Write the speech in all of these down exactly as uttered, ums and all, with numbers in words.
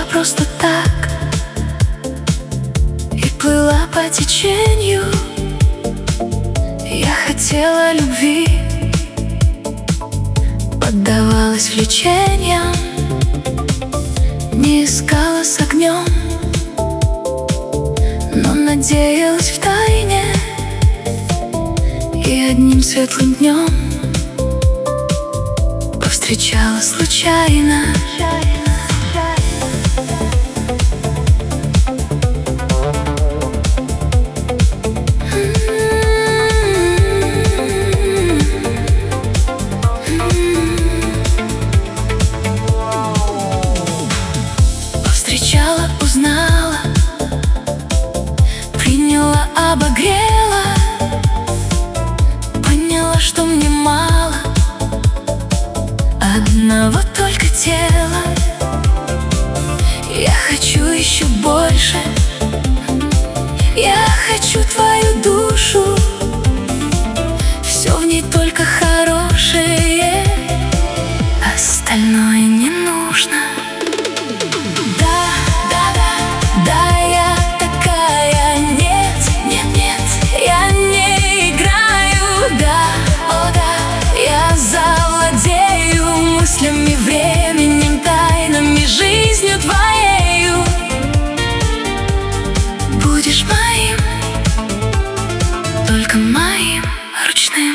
просто так и плыла по течению. Я хотела любви, поддавалась влечениям, не искала с огнем, но надеялась втайне. И одним светлым днем повстречала случайно. Повстречала, узнала, приняла, обогрела, поняла, что мне мало одного только тела. Я хочу еще больше, я хочу твою душу, все в ней только хорошее, остальное не нужно. Временем, тайнами, жизнью твоею будешь моим, только моим ручным.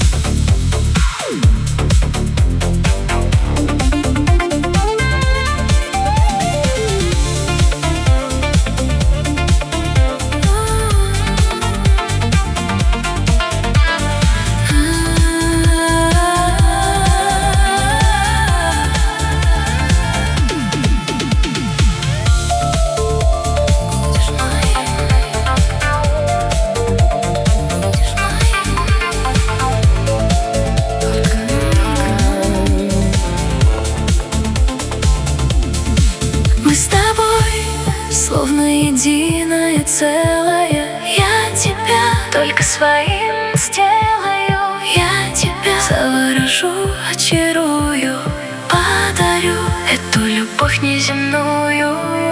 Словно единое целое, я тебя только своим сделаю. Я тебя заворожу, очарую, подарю эту любовь неземную.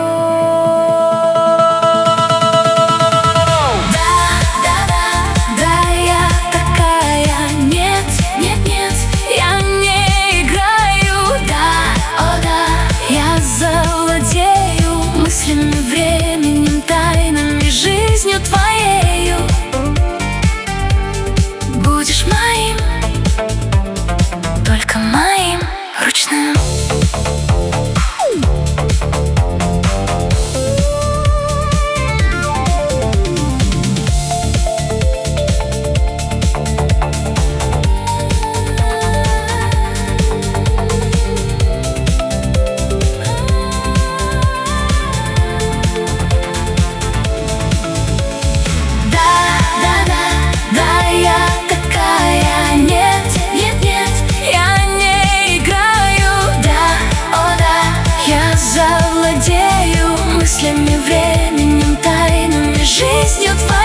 Временем, тайнами, жизнью твоею будешь моим, только моим ручным. Завладею мыслями, временем, тайнами, жизнью твоей.